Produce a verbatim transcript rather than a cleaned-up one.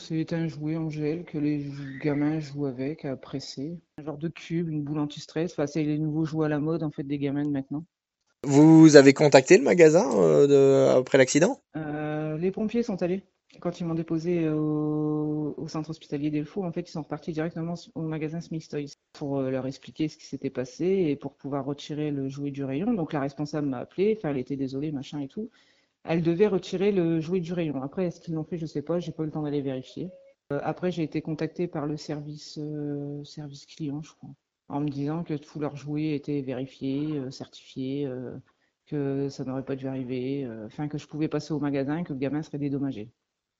C'est un jouet en gel que les jou- gamins jouent avec à presser. Un genre de cube, une boule anti-stress. Enfin, c'est les nouveaux jouets à la mode en fait des gamins de maintenant. Vous avez contacté le magasin euh, de- après l'accident? Euh, les pompiers sont allés. Quand ils m'ont déposé au, au centre hospitalier d'Elfaux, en fait, ils sont repartis directement au magasin Smith Toys pour euh, leur expliquer ce qui s'était passé et pour pouvoir retirer le jouet du rayon. Donc la responsable m'a appelé, enfin, elle était désolée, machin et tout. Elle devait retirer le jouet du rayon. Après, est-ce qu'ils l'ont fait? Je sais pas, j'ai pas eu le temps d'aller vérifier. Euh, après, j'ai été contactée par le service, euh, service client, je crois, en me disant que tous leurs jouets étaient vérifiés, euh, certifiés, euh, que ça n'aurait pas dû arriver, euh, enfin que je pouvais passer au magasin et que le gamin serait dédommagé.